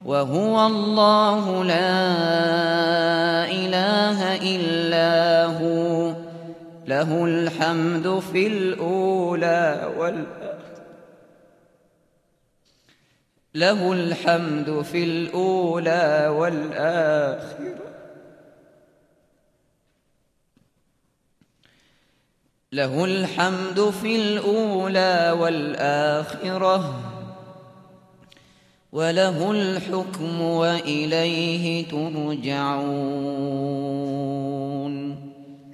وهو الله لا إله إلا هو له الحمد في الأولى والآخرة له الحمد في الأولى والآخرة وله الحكم وإليه ترجعون.